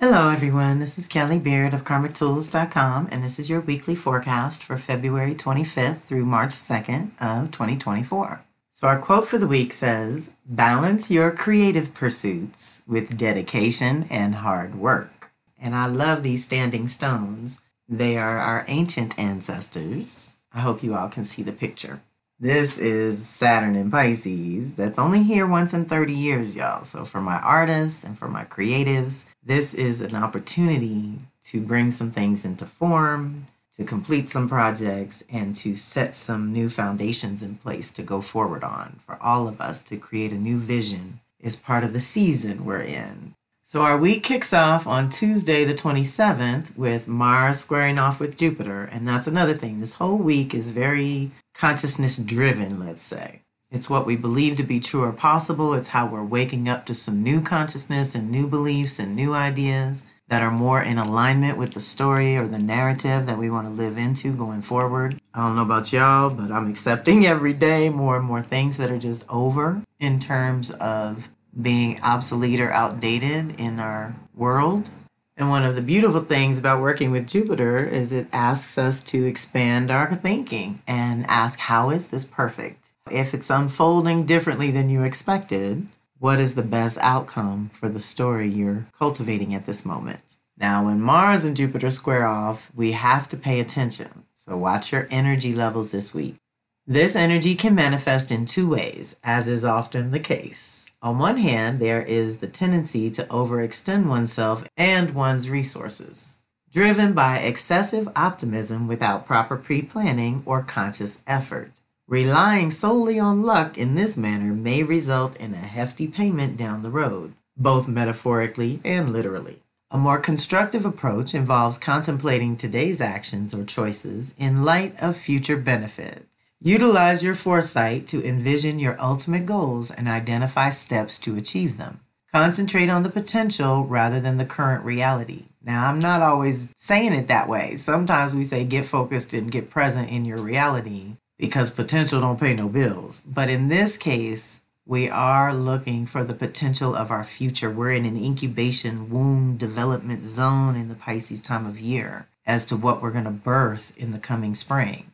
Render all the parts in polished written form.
Hello, everyone. This is Kelly Beard of KarmicTools.com, and this is your weekly forecast for February 25th through March 2nd of 2024. So our quote for the week says, "Balance your creative pursuits with dedication and hard work." And I love these standing stones. They are our ancient ancestors. I hope you all can see the picture. This is Saturn in Pisces. That's only here once in 30 years, y'all. So for my artists and for my creatives, this is an opportunity to bring some things into form, to complete some projects, and to set some new foundations in place to go forward on. For all of us to create a new vision is part of the season we're in. So our week kicks off on Tuesday the 27th with Mars squaring off with Jupiter. And that's another thing. This whole week is very consciousness driven, let's say. It's what we believe to be true or possible. It's how we're waking up to some new consciousness and new beliefs and new ideas that are more in alignment with the story or the narrative that we want to live into going forward. I don't know about y'all, but I'm accepting every day more and more things that are just over in terms of being obsolete or outdated in our world. And one of the beautiful things about working with Jupiter is it asks us to expand our thinking and ask, how is this perfect? If it's unfolding differently than you expected, what is the best outcome for the story you're cultivating at this moment? Now, when Mars and Jupiter square off, we have to pay attention. So watch your energy levels this week. This energy can manifest in two ways, as is often the case. On one hand, there is the tendency to overextend oneself and one's resources, driven by excessive optimism without proper pre-planning or conscious effort. Relying solely on luck in this manner may result in a hefty payment down the road, both metaphorically and literally. A more constructive approach involves contemplating today's actions or choices in light of future benefits. Utilize your foresight to envision your ultimate goals and identify steps to achieve them. Concentrate on the potential rather than the current reality. Now, I'm not always saying it that way. Sometimes we say get focused and get present in your reality because potential don't pay no bills. But in this case, we are looking for the potential of our future. We're in an incubation womb development zone in the Pisces time of year as to what we're going to birth in the coming spring.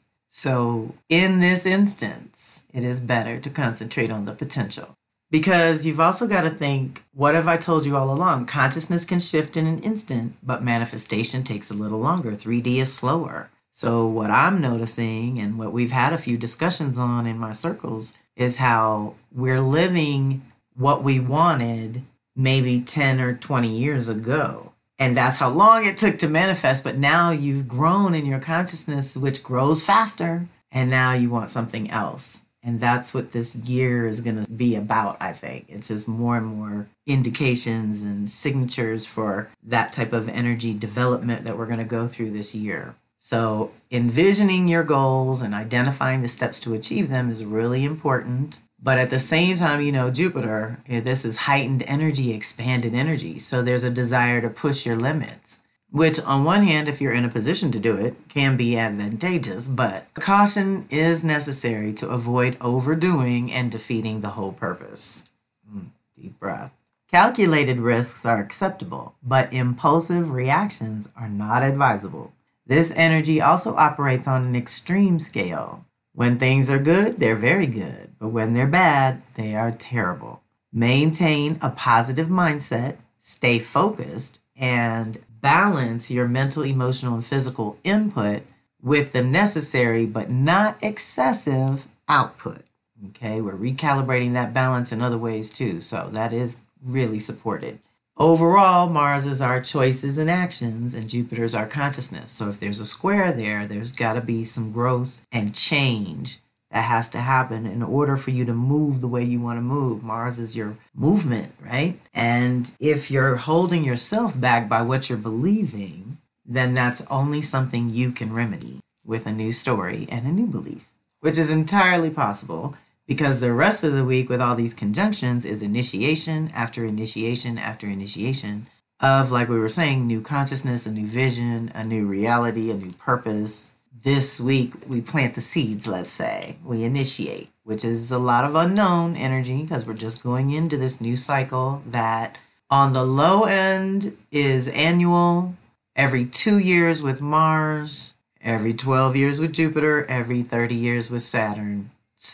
So in this instance, it is better to concentrate on the potential. Because you've also got to think, what have I told you all along? Consciousness can shift in an instant, but manifestation takes a little longer. 3D is slower. So what I'm noticing and what we've had a few discussions on in my circles is how we're living what we wanted maybe 10 or 20 years ago. And that's how long it took to manifest. But now you've grown in your consciousness, which grows faster. And now you want something else. And that's what this year is going to be about, I think. It's just more and more indications and signatures for that type of energy development that we're going to go through this year. So envisioning your goals and identifying the steps to achieve them is really important. But at the same time, Jupiter, this is heightened energy, expanded energy. So there's a desire to push your limits, which on one hand, if you're in a position to do it, can be advantageous. But caution is necessary to avoid overdoing and defeating the whole purpose. Deep breath. Calculated risks are acceptable, but impulsive reactions are not advisable. This energy also operates on an extreme scale. When things are good, they're very good. But when they're bad, they are terrible. Maintain a positive mindset, stay focused, and balance your mental, emotional, and physical input with the necessary but not excessive output. Okay, we're recalibrating that balance in other ways too. So that is really supported. Overall, Mars is our choices and actions, and Jupiter is our consciousness. So if there's a square there, there's got to be some growth and change that has to happen in order for you to move the way you want to move. Mars is your movement, right? And if you're holding yourself back by what you're believing, then that's only something you can remedy with a new story and a new belief, which is entirely possible. Because the rest of the week with all these conjunctions is initiation after initiation after initiation of, like we were saying, new consciousness, a new vision, a new reality, a new purpose. This week we plant the seeds, let's say. We initiate, which is a lot of unknown energy because we're just going into this new cycle that On the low end is annual, every 2 years with Mars, every 12 years with Jupiter, every 30 years with Saturn.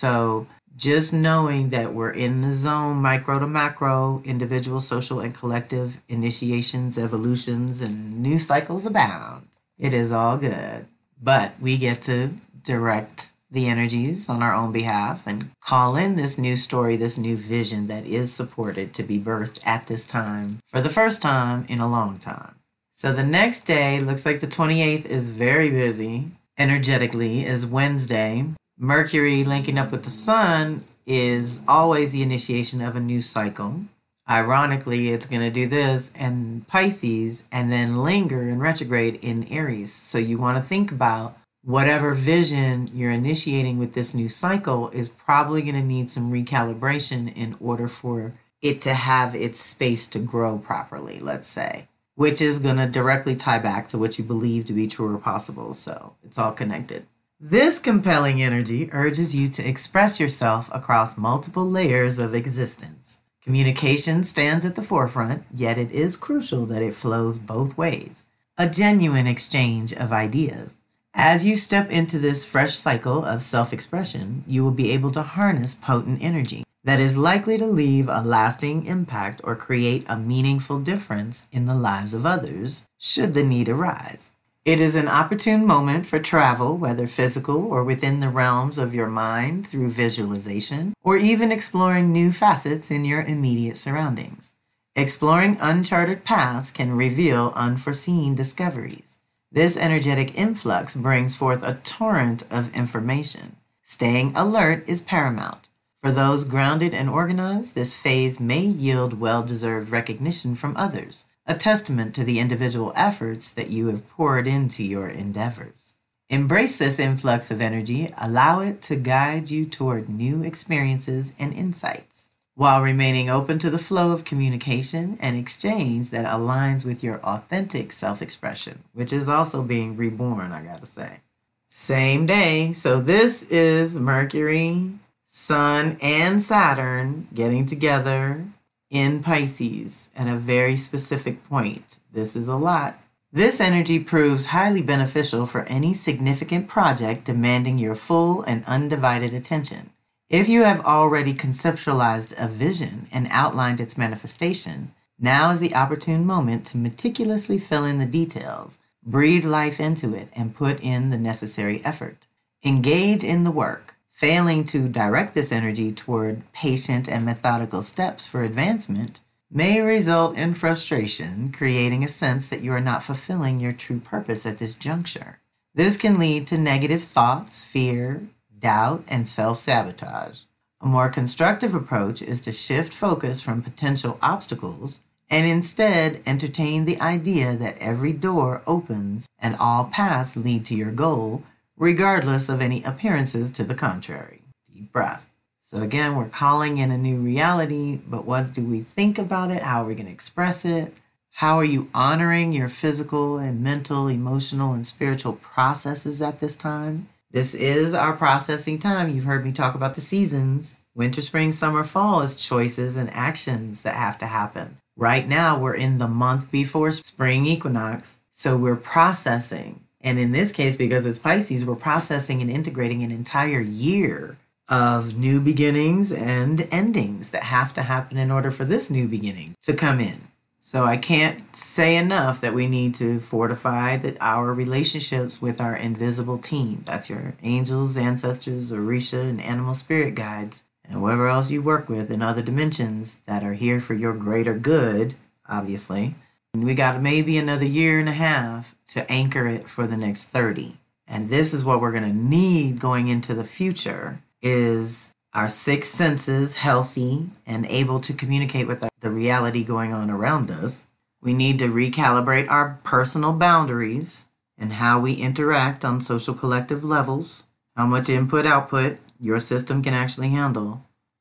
So just knowing that we're in the zone, micro to macro, individual, social, and collective initiations, evolutions, and new cycles abound. It is all good. But we get to direct the energies on our own behalf and call in this new story, this new vision that is supported to be birthed at this time for the first time in a long time. So the next day, looks like the 28th is very busy energetically, is Wednesday. Mercury linking up with the sun is always the initiation of a new cycle. Ironically, it's going to do this in Pisces and then linger in retrograde in Aries. So you want to think about whatever vision you're initiating with this new cycle is probably going to need some recalibration in order for it to have its space to grow properly, let's say, which is going to directly tie back to what you believe to be true or possible. So it's all connected. This compelling energy urges you to express yourself across multiple layers of existence. Communication stands at the forefront, yet it is crucial that it flows both ways. A genuine exchange of ideas. As you step into this fresh cycle of self-expression, you will be able to harness potent energy that is likely to leave a lasting impact or create a meaningful difference in the lives of others, should the need arise. It is an opportune moment for travel, whether physical or within the realms of your mind through visualization, or even exploring new facets in your immediate surroundings. Exploring uncharted paths can reveal unforeseen discoveries. This energetic influx brings forth a torrent of information. Staying alert is paramount. For those grounded and organized, this phase may yield well-deserved recognition from others, a testament to the individual efforts that you have poured into your endeavors. Embrace this influx of energy, allow it to guide you toward new experiences and insights, while remaining open to the flow of communication and exchange that aligns with your authentic self-expression, which is also being reborn, I gotta say. Same day, so this is Mercury, Sun, and Saturn getting together in Pisces at a very specific point. This is a lot. This energy proves highly beneficial for any significant project demanding your full and undivided attention. If you have already conceptualized a vision and outlined its manifestation, now is the opportune moment to meticulously fill in the details, breathe life into it, and put in the necessary effort. Engage in the work. Failing to direct this energy toward patient and methodical steps for advancement may result in frustration, creating a sense that you are not fulfilling your true purpose at this juncture. This can lead to negative thoughts, fear, doubt, and self-sabotage. A more constructive approach is to shift focus from potential obstacles and instead entertain the idea that every door opens and all paths lead to your goal, regardless of any appearances to the contrary. Deep breath. So again, we're calling in a new reality, but what do we think about it? How are we going to express it? How are you honoring your physical and mental, emotional, and spiritual processes at this time? This is our processing time. You've heard me talk about the seasons. Winter, spring, summer, fall is choices and actions that have to happen. Right now, we're in the month before spring equinox, so we're processing. And in this case, because it's Pisces, we're processing and integrating an entire year of new beginnings and endings that have to happen in order for this new beginning to come in. So I can't say enough that we need to fortify our relationships with our invisible team. That's your angels, ancestors, Orisha, and animal spirit guides, and whoever else you work with in other dimensions that are here for your greater good, obviously. And we got maybe another year and a half to anchor it for the next 30. And this is what we're going to need going into the future, is our six senses healthy and able to communicate with the reality going on around us. We need to recalibrate our personal boundaries and how we interact on social collective levels, how much input-output your system can actually handle.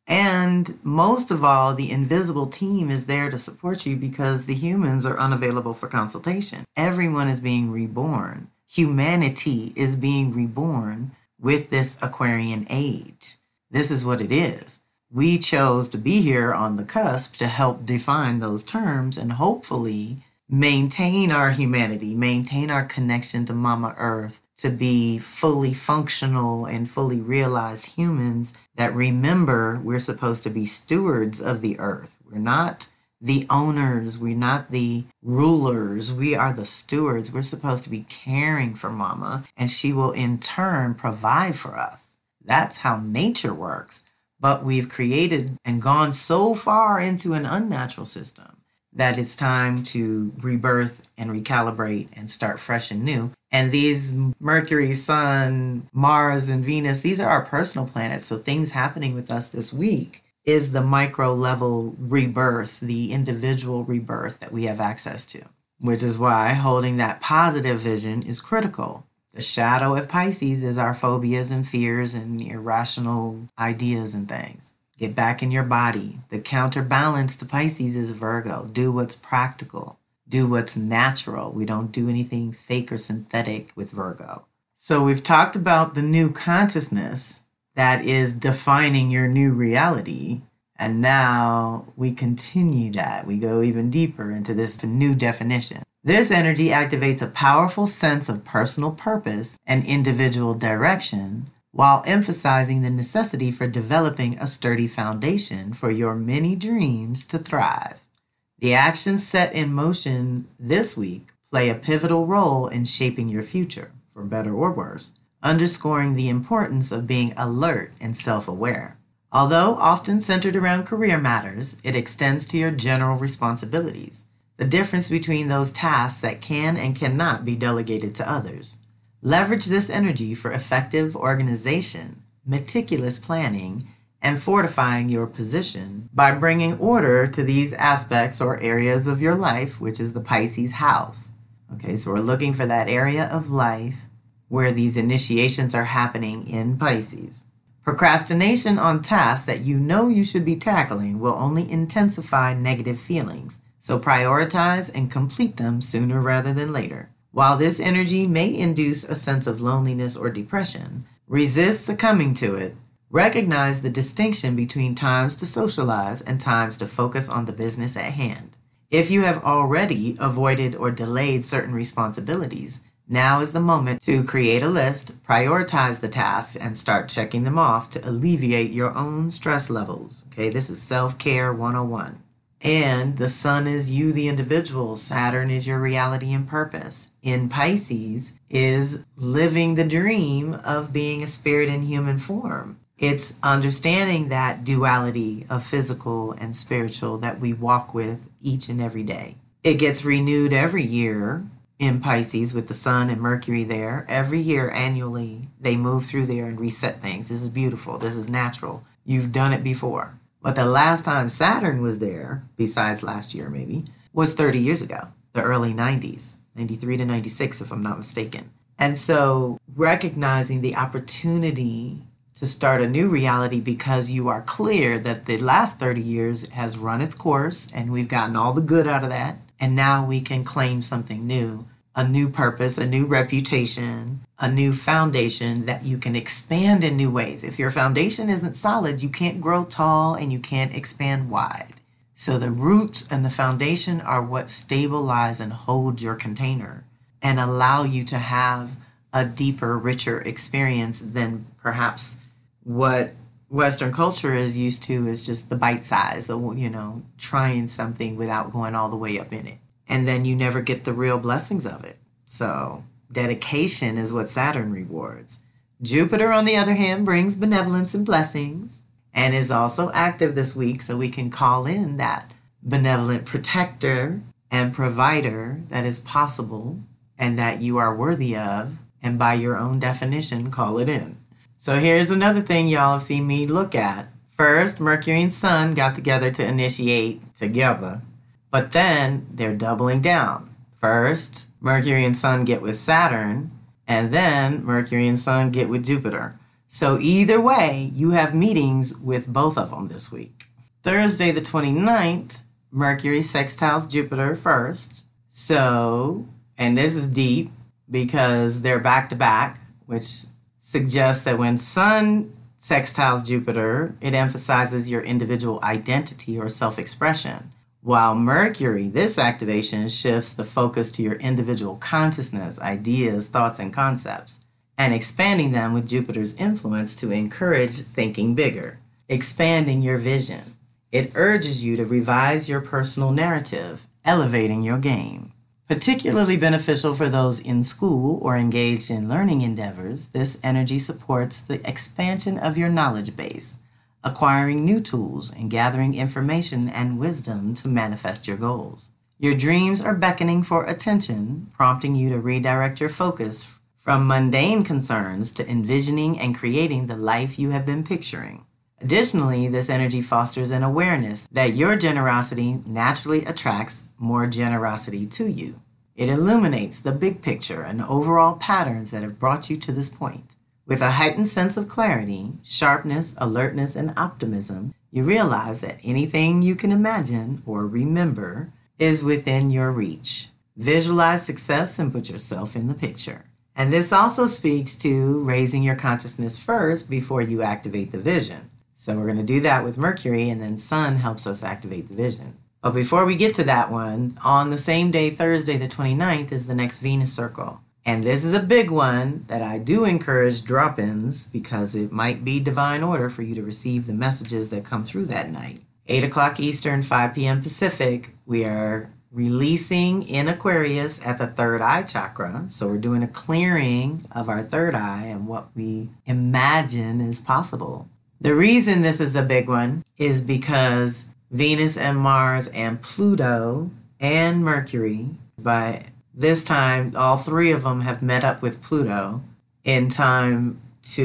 And most of all, the invisible team is there to support you because the humans are unavailable for consultation. Everyone is being reborn. Humanity is being reborn with this Aquarian age. This is what it is. we chose to be here on the cusp to help define those terms and hopefully maintain our humanity, maintain our connection to Mama Earth, to be fully functional and fully realized humans that remember we're supposed to be stewards of the earth. We're not the owners, we're not the rulers, we are the stewards. We're supposed to be caring for Mama, and she will in turn provide for us. That's how nature works. But we've created and gone so far into an unnatural system that it's time to rebirth and recalibrate and start fresh and new. And these Mercury, Sun, Mars, and Venus, these are our personal planets. So things happening with us this week is the micro level rebirth, the individual rebirth that we have access to, which is why holding that positive vision is critical. The shadow of Pisces is our phobias and fears and irrational ideas and things. Get back in your body. The counterbalance to Pisces is Virgo. Do what's practical. Do what's natural. We don't do anything fake or synthetic with Virgo. So we've talked about the new consciousness that is defining your new reality. And now we continue that. We go even deeper into this new definition. This energy activates a powerful sense of personal purpose and individual direction, while emphasizing the necessity for developing a sturdy foundation for your many dreams to thrive. The actions set in motion this week play a pivotal role in shaping your future, for better or worse, underscoring the importance of being alert and self-aware. Although often centered around career matters, it extends to your general responsibilities, the difference between those tasks that can and cannot be delegated to others. Leverage this energy for effective organization, meticulous planning, and fortifying your position by bringing order to these aspects or areas of your life, which is the Pisces house. Okay, so we're looking for that area of life where these initiations are happening in Pisces. Procrastination on tasks that you know you should be tackling will only intensify negative feelings, so prioritize and complete them sooner rather than later. While this energy may induce a sense of loneliness or depression, resist succumbing to it. Recognize the distinction between times to socialize and times to focus on the business at hand. If you have already avoided or delayed certain responsibilities, now is the moment to create a list, prioritize the tasks, and start checking them off to alleviate your own stress levels. Okay, this is self-care 101. And the sun is you, the individual. Saturn is your reality and purpose. In Pisces is living the dream of being a spirit in human form. It's understanding that duality of physical and spiritual that we walk with each and every day. It gets renewed every year in Pisces with the sun and Mercury there. Every year, annually, they move through there and reset things. This is beautiful. This is natural. You've done it before. But the last time Saturn was there, besides last year maybe, was 30 years ago, the early 90s, 93 to 96 if I'm not mistaken. And so recognizing the opportunity to start a new reality because you are clear that the last 30 years has run its course and we've gotten all the good out of that. And now we can claim something new, a new purpose, a new reputation, a new foundation that you can expand in new ways. If your foundation isn't solid, you can't grow tall and you can't expand wide. So the roots and the foundation are what stabilize and hold your container and allow you to have a deeper, richer experience than perhaps what Western culture is used to is just the bite size, trying something without going all the way up in it. And then you never get the real blessings of it. So dedication is what Saturn rewards. Jupiter, on the other hand, brings benevolence and blessings and is also active this week, so we can call in that benevolent protector and provider that is possible and that you are worthy of, and by your own definition, call it in. So here's another thing y'all have seen me look at. First, Mercury and Sun got together to initiate together, but then they're doubling down. First, Mercury and Sun get with Saturn, and then Mercury and Sun get with Jupiter. So either way, you have meetings with both of them this week. Thursday the 29th, Mercury sextiles Jupiter first. So, and this is deep because they're back to back, which suggests that when Sun sextiles Jupiter, it emphasizes your individual identity or self-expression. While Mercury, this activation shifts the focus to your individual consciousness, ideas, thoughts, and concepts, and expanding them with Jupiter's influence to encourage thinking bigger, expanding your vision. It urges you to revise your personal narrative, elevating your game. Particularly beneficial for those in school or engaged in learning endeavors, this energy supports the expansion of your knowledge base, acquiring new tools and gathering information and wisdom to manifest your goals. Your dreams are beckoning for attention, prompting you to redirect your focus from mundane concerns to envisioning and creating the life you have been picturing. Additionally, this energy fosters an awareness that your generosity naturally attracts more generosity to you. It illuminates the big picture and overall patterns that have brought you to this point. With a heightened sense of clarity, sharpness, alertness, and optimism, you realize that anything you can imagine or remember is within your reach. Visualize success and put yourself in the picture. And this also speaks to raising your consciousness first before you activate the vision. So we're going to do that with Mercury, and then Sun helps us activate the vision. But before we get to that one, on the same day, Thursday the 29th, is the next Venus circle. And this is a big one that I do encourage drop-ins because it might be divine order for you to receive the messages that come through that night. 8 o'clock Eastern, 5 p.m. Pacific, we are releasing in Aquarius at the third eye chakra. So we're doing a clearing of our third eye and what we imagine is possible. The reason this is a big one is because Venus and Mars and Pluto and Mercury, by this time, all three of them have met up with Pluto in time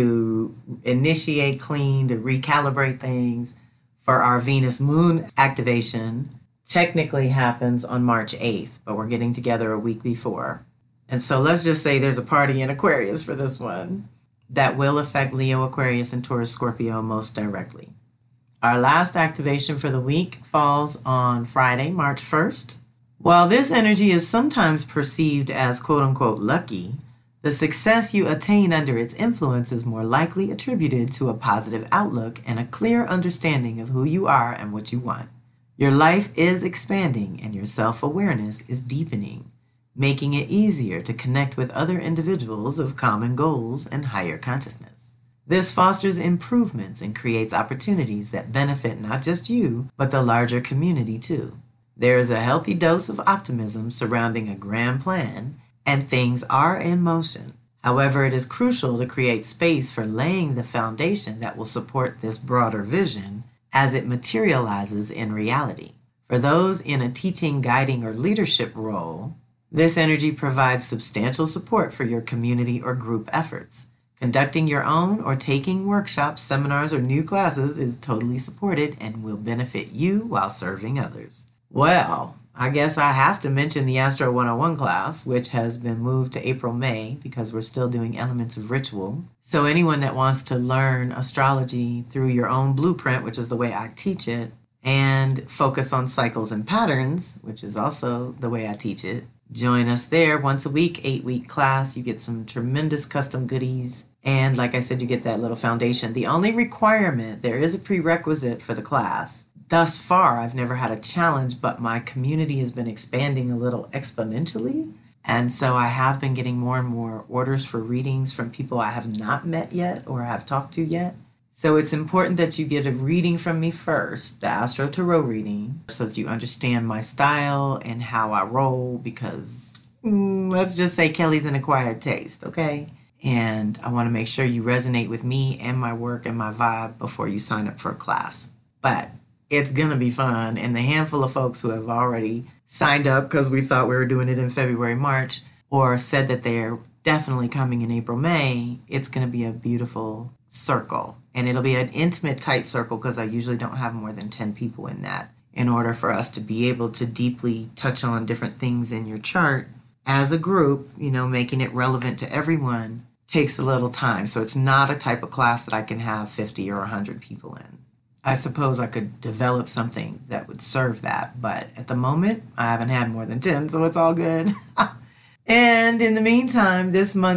to initiate, clean, to recalibrate things for our Venus moon activation. Technically happens on March 8th, but we're getting together a week before. And so let's just say there's a party in Aquarius for this one that will affect Leo, Aquarius, and Taurus, Scorpio most directly. Our last activation for the week falls on Friday, March 1st. While this energy is sometimes perceived as quote-unquote lucky, the success you attain under its influence is more likely attributed to a positive outlook and a clear understanding of who you are and what you want. Your life is expanding and your self-awareness is deepening, making it easier to connect with other individuals of common goals and higher consciousness. This fosters improvements and creates opportunities that benefit not just you, but the larger community too. There is a healthy dose of optimism surrounding a grand plan, and things are in motion. However, it is crucial to create space for laying the foundation that will support this broader vision as it materializes in reality. For those in a teaching, guiding, or leadership role, this energy provides substantial support for your community or group efforts. Conducting your own or taking workshops, seminars, or new classes is totally supported and will benefit you while serving others. Well, I guess I have to mention the Astro 101 class, which has been moved to April-May because we're still doing elements of ritual. So anyone that wants to learn astrology through your own blueprint, which is the way I teach it, and focus on cycles and patterns, which is also the way I teach it, join us there once a week, 8-week class. You get some tremendous custom goodies. And like I said, you get that little foundation. The only requirement, there is a prerequisite for the class. Thus far, I've never had a challenge, but my community has been expanding a little exponentially. And so I have been getting more and more orders for readings from people I have not met yet or have talked to yet. So it's important that you get a reading from me first, the Astro Tarot reading, so that you understand my style and how I roll, because let's just say Kelly's an acquired taste, okay? And I want to make sure you resonate with me and my work and my vibe before you sign up for a class. But it's going to be fun. And the handful of folks who have already signed up because we thought we were doing it in February, March, or said that they're definitely coming in April, May, it's going to be a beautiful circle. And it'll be an intimate, tight circle because I usually don't have more than 10 people in that in order for us to be able to deeply touch on different things in your chart as a group, making it relevant to everyone takes a little time. So it's not a type of class that I can have 50 or 100 people in. I suppose I could develop something that would serve that, but at the moment, I haven't had more than 10, so it's all good. And in the meantime, this month's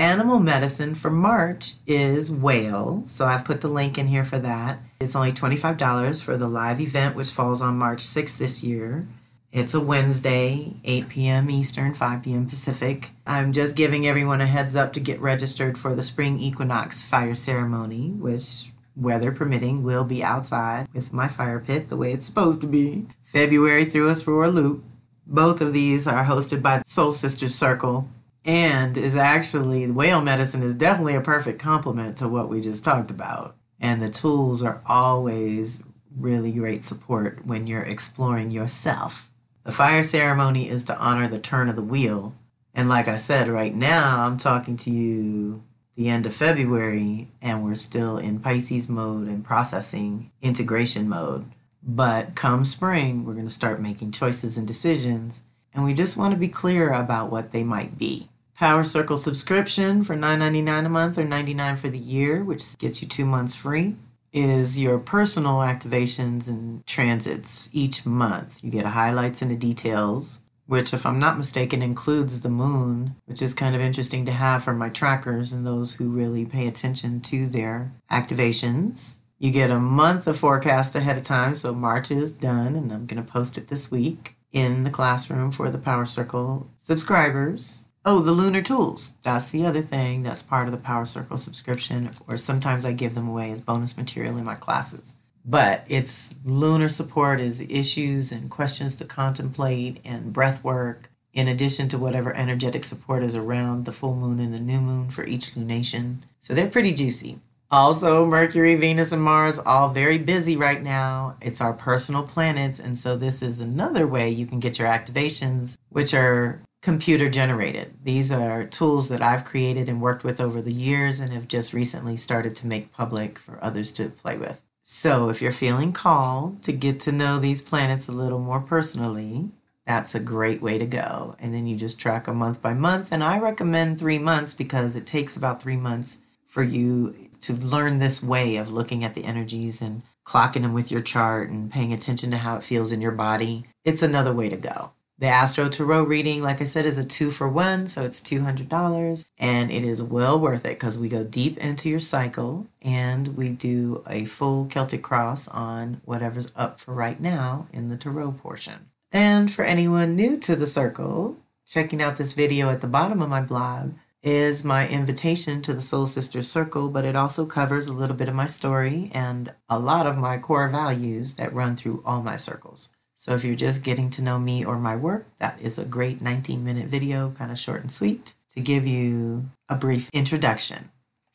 animal medicine for March is whale. So I've put the link in here for that. It's only $25 for the live event, which falls on March 6th this year. It's a Wednesday, 8 p.m. Eastern, 5 p.m. Pacific. I'm just giving everyone a heads up to get registered for the spring equinox fire ceremony, which, weather permitting, will be outside with my fire pit the way it's supposed to be. February threw us for a loop. Both of these are hosted by the Soul Sisters Circle, and is actually, whale medicine is definitely a perfect complement to what we just talked about. And the tools are always really great support when you're exploring yourself. The fire ceremony is to honor the turn of the wheel. And like I said, right now I'm talking to you the end of February, and we're still in Pisces mode and processing integration mode. But come spring, we're going to start making choices and decisions, and we just want to be clear about what they might be. Power Circle subscription for $9.99 a month or $99 for the year, which gets you 2 months free, is your personal activations and transits each month. You get highlights and the details, which, if I'm not mistaken, includes the moon, which is kind of interesting to have for my trackers and those who really pay attention to their activations. You get a month of forecast ahead of time, so March is done, and I'm going to post it this week in the classroom for the Power Circle subscribers. Oh, the lunar tools. That's the other thing that's part of the Power Circle subscription, or sometimes I give them away as bonus material in my classes. But it's lunar support is issues and questions to contemplate and breath work, in addition to whatever energetic support is around the full moon and the new moon for each lunation. So they're pretty juicy. Also, Mercury, Venus, and Mars, all very busy right now. It's our personal planets, and so this is another way you can get your activations, which are computer generated. These are tools that I've created and worked with over the years and have just recently started to make public for others to play with. So if you're feeling called to get to know these planets a little more personally, that's a great way to go. And then you just track them month by month. And I recommend 3 months because it takes about 3 months for you to learn this way of looking at the energies and clocking them with your chart and paying attention to how it feels in your body. It's another way to go. The Astro Tarot reading, like I said, is a 2-for-1, so it's $200, and it is well worth it because we go deep into your cycle and we do a full Celtic cross on whatever's up for right now in the tarot portion. And for anyone new to the circle, checking out this video at the bottom of my blog is my invitation to the Soul Sisters Circle, but it also covers a little bit of my story and a lot of my core values that run through all my circles. So if you're just getting to know me or my work, that is a great 19-minute video, kind of short and sweet, to give you a brief introduction.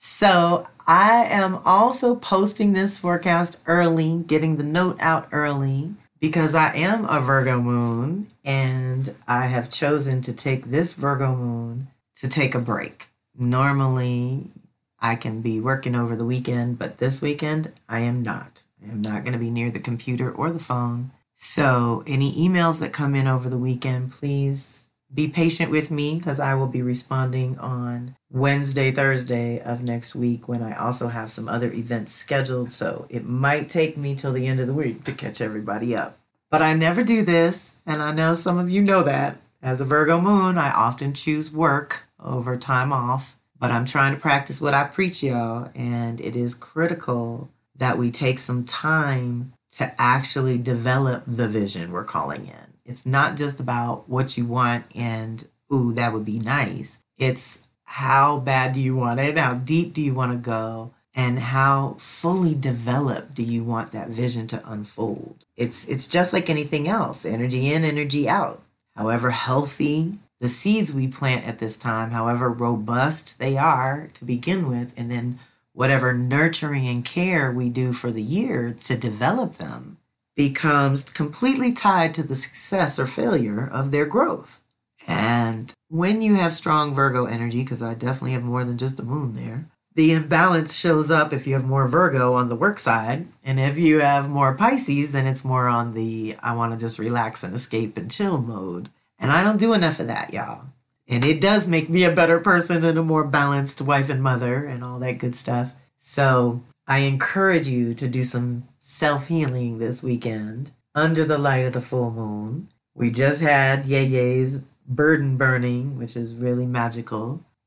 So I am also posting this forecast early, getting the note out early, because I am a Virgo moon, and I have chosen to take this Virgo moon to take a break. Normally, I can be working over the weekend, but this weekend, I am not. I am not going to be near the computer or the phone. So any emails that come in over the weekend, please be patient with me because I will be responding on Wednesday, Thursday of next week when I also have some other events scheduled. So it might take me till the end of the week to catch everybody up. But I never do this, and I know some of you know that. As a Virgo moon, I often choose work over time off, but I'm trying to practice what I preach, y'all, and it is critical that we take some time to actually develop the vision we're calling in. It's not just about what you want and, ooh, that would be nice. It's how bad do you want it? How deep do you want to go? And how fully developed do you want that vision to unfold? It's just like anything else, energy in, energy out. However healthy the seeds we plant at this time, however robust they are to begin with, and then whatever nurturing and care we do for the year to develop them becomes completely tied to the success or failure of their growth. And when you have strong Virgo energy, because I definitely have more than just the moon there, the imbalance shows up if you have more Virgo on the work side. And if you have more Pisces, then it's more on the I want to just relax and escape and chill mode. And I don't do enough of that, y'all. And it does make me a better person and a more balanced wife and mother and all that good stuff. So I encourage you to do some self-healing this weekend under the light of the full moon. We just had Ye Ye's burden burning, which is really magical.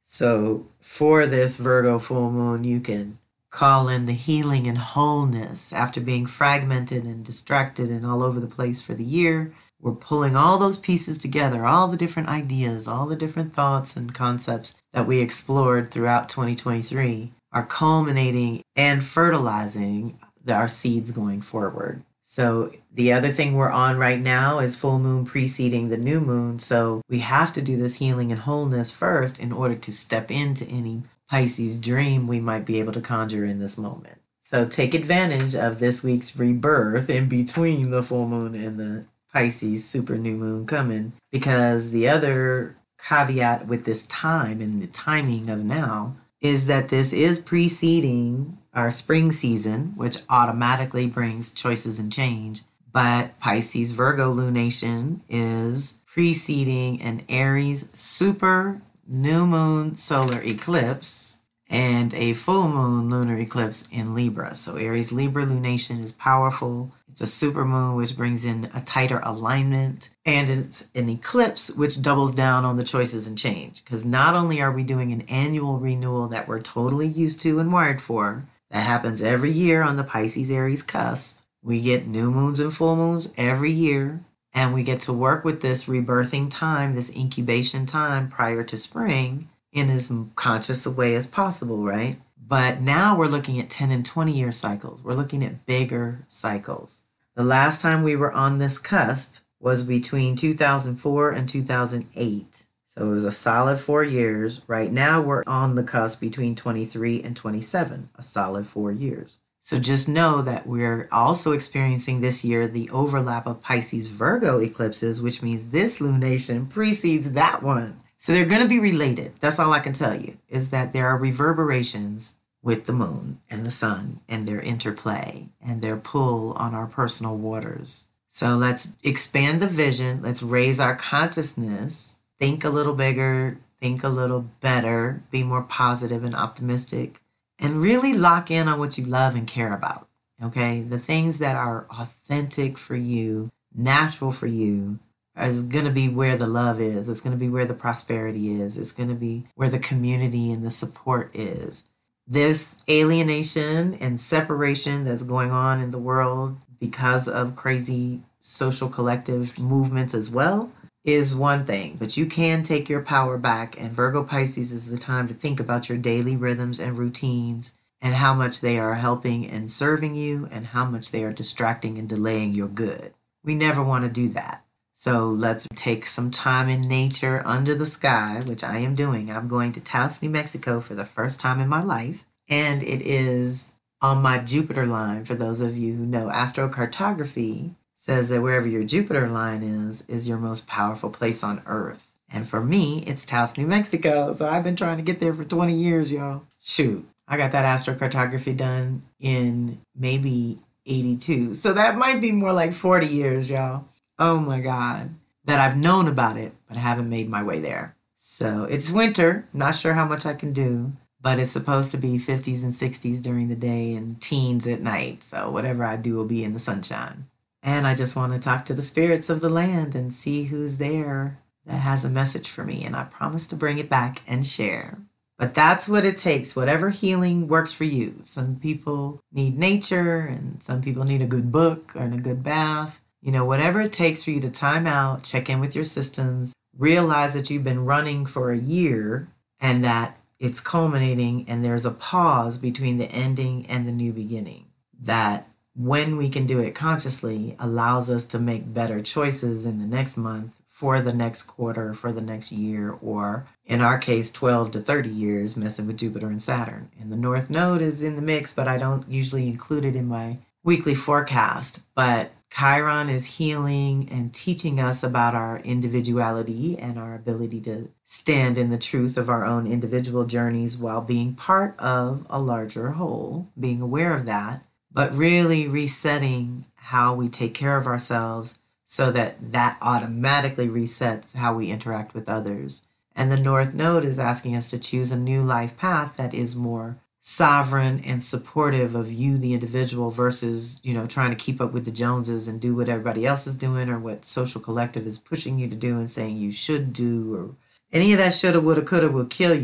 So for this Virgo full moon, you can call in the healing and wholeness after being fragmented and distracted and all over the place for the year. We're pulling all those pieces together, all the different ideas, all the different thoughts and concepts that we explored throughout 2023 are culminating and fertilizing our seeds going forward. So the other thing we're on right now is full moon preceding the new moon. So we have to do this healing and wholeness first in order to step into any Pisces dream we might be able to conjure in this moment. So take advantage of this week's rebirth in between the full moon and the Pisces super new moon coming, because the other caveat with this time and the timing of now is that this is preceding our spring season, which automatically brings choices and change. But Pisces Virgo lunation is preceding an Aries super new moon solar eclipse and a full moon lunar eclipse in Libra. So Aries Libra lunation is powerful. It's a super moon, which brings in a tighter alignment, and it's an eclipse, which doubles down on the choices and change. Because not only are we doing an annual renewal that we're totally used to and wired for, that happens every year on the Pisces Aries cusp. We get new moons and full moons every year, and we get to work with this rebirthing time, this incubation time prior to spring in as conscious a way as possible, right? But now we're looking at 10 and 20 year cycles. We're looking at bigger cycles. The last time we were on this cusp was between 2004 and 2008. So it was a solid 4 years. Right now we're on the cusp between 23 and 27, a solid 4 years. So just know that we're also experiencing this year the overlap of Pisces Virgo eclipses, which means this lunation precedes that one. So they're going to be related. That's all I can tell you, is that there are reverberations with the moon and the sun and their interplay and their pull on our personal waters. So let's expand the vision. Let's raise our consciousness. Think a little bigger, think a little better, be more positive and optimistic, and really lock in on what you love and care about. Okay? The things that are authentic for you, natural for you, is going to be where the love is. It's going to be where the prosperity is. It's going to be where the community and the support is. This alienation and separation that's going on in the world because of crazy social collective movements as well is one thing, but you can take your power back, and Virgo Pisces is the time to think about your daily rhythms and routines and how much they are helping and serving you and how much they are distracting and delaying your good. We never want to do that. So let's take some time in nature under the sky, which I am doing. I'm going to Taos, New Mexico for the first time in my life. And it is on my Jupiter line. For those of you who know astrocartography, says that wherever your Jupiter line is your most powerful place on Earth. And for me, it's Taos, New Mexico. So I've been trying to get there for 20 years, y'all. Shoot, I got that astrocartography done in maybe 82. So that might be more like 40 years, y'all. Oh my God, that I've known about it, but I haven't made my way there. So it's winter, not sure how much I can do, but it's supposed to be 50s and 60s during the day and teens at night. So whatever I do will be in the sunshine. And I just want to talk to the spirits of the land and see who's there that has a message for me. And I promise to bring it back and share. But that's what it takes, whatever healing works for you. Some people need nature, and some people need a good book and a good bath. You know, whatever it takes for you to time out, check in with your systems, realize that you've been running for a year and that it's culminating and there's a pause between the ending and the new beginning. That when we can do it consciously allows us to make better choices in the next month, for the next quarter, for the next year, or in our case, 12 to 30 years messing with Jupiter and Saturn. And the North Node is in the mix, but I don't usually include it in my weekly forecast. But Chiron is healing and teaching us about our individuality and our ability to stand in the truth of our own individual journeys while being part of a larger whole, being aware of that, but really resetting how we take care of ourselves so that that automatically resets how we interact with others. And the North Node is asking us to choose a new life path that is more sovereign and supportive of you, the individual, versus, you know, trying to keep up with the Joneses and do what everybody else is doing or what social collective is pushing you to do and saying you should do, or any of that shoulda, woulda, coulda will kill you.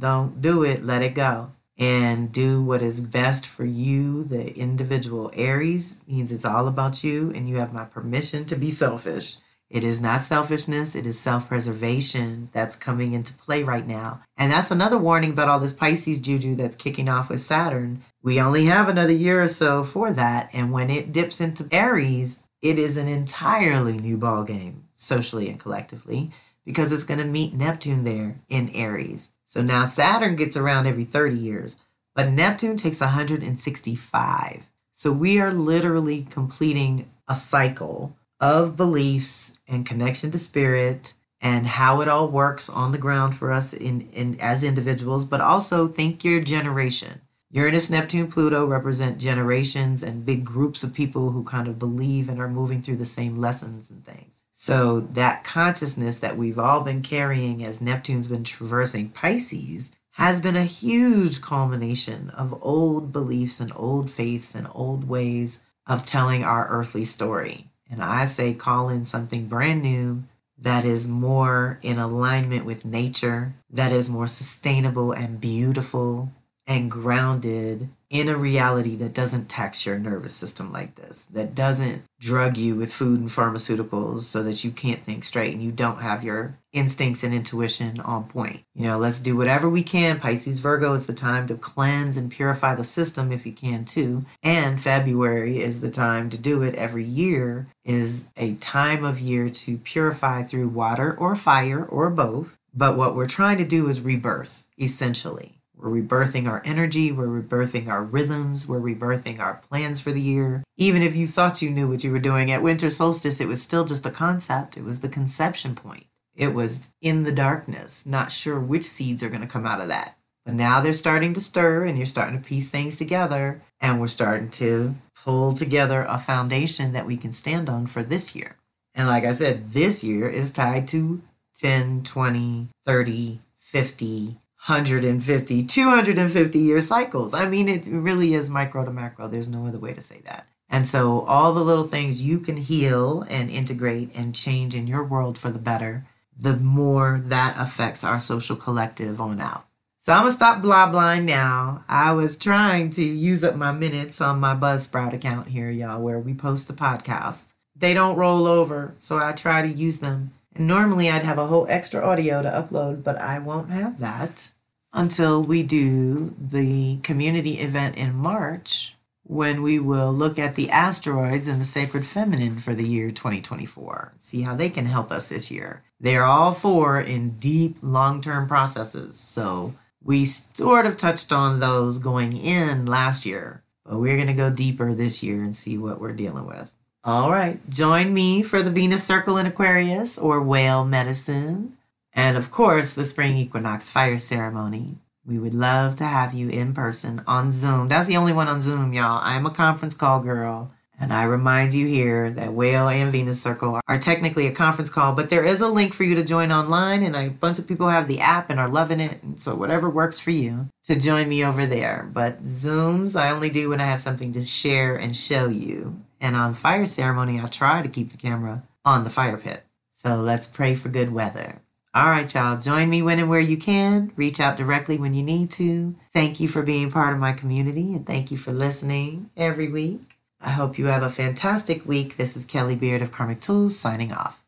don't do it. Let it go. And do what is best for you, the individual. Aries means it's all about you, and you have my permission to be selfish. It is not selfishness, it is self-preservation that's coming into play right now. And that's another warning about all this Pisces juju that's kicking off with Saturn. We only have another year or so for that, and when it dips into Aries, it is an entirely new ballgame, socially and collectively, because it's going to meet Neptune there in Aries. So now Saturn gets around every 30 years, but Neptune takes 165. So we are literally completing a cycle of beliefs and connection to spirit and how it all works on the ground for us in as individuals, but also think your generation. Uranus, Neptune, Pluto represent generations and big groups of people who kind of believe and are moving through the same lessons and things. So that consciousness that we've all been carrying as Neptune's been traversing Pisces has been a huge culmination of old beliefs and old faiths and old ways of telling our earthly story. And I say call in something brand new that is more in alignment with nature, that is more sustainable and beautiful and grounded in a reality that doesn't tax your nervous system like this, that doesn't drug you with food and pharmaceuticals so that you can't think straight and you don't have your instincts and intuition on point. Let's do whatever we can. Pisces, Virgo is the time to cleanse and purify the system if you can too. And February is the time to do it. Every year is a time of year to purify through water or fire or both. But what we're trying to do is rebirth, essentially. We're rebirthing our energy, we're rebirthing our rhythms, we're rebirthing our plans for the year. Even if you thought you knew what you were doing at winter solstice, it was still just a concept. It was the conception point. It was in the darkness, not sure which seeds are going to come out of that. But now they're starting to stir and you're starting to piece things together, and we're starting to pull together a foundation that we can stand on for this year. And like I said, this year is tied to 10, 20, 30, 50, 150, 250 year cycles. I mean, it really is micro to macro. There's no other way to say that. And so all the little things you can heal and integrate and change in your world for the better, the more that affects our social collective on out. So I'm going to stop blah-blahing now. I was trying to use up my minutes on my Buzzsprout account here, y'all, where we post the podcasts. They don't roll over, so I try to use them. And normally I'd have a whole extra audio to upload, but I won't have that until we do the community event in March, when we will look at the asteroids and the sacred feminine for the year 2024. See how they can help us this year. They're all four in deep, long-term processes. So we sort of touched on those going in last year, but we're going to go deeper this year and see what we're dealing with. All right, join me for the Venus Circle in Aquarius or whale medicine. And of course, the spring equinox fire ceremony. We would love to have you in person on Zoom. That's the only one on Zoom, y'all. I'm a conference call girl. And I remind you here that Whale and Venus Circle are technically a conference call, but there is a link for you to join online. And a bunch of people have the app and are loving it. And so whatever works for you to join me over there. But Zooms, I only do when I have something to share and show you. And on fire ceremony, I try to keep the camera on the fire pit. So let's pray for good weather. All right, y'all. Join me when and where you can. Reach out directly when you need to. Thank you for being part of my community, and thank you for listening every week. I hope you have a fantastic week. This is Kelly Beard of Karmic Tools signing off.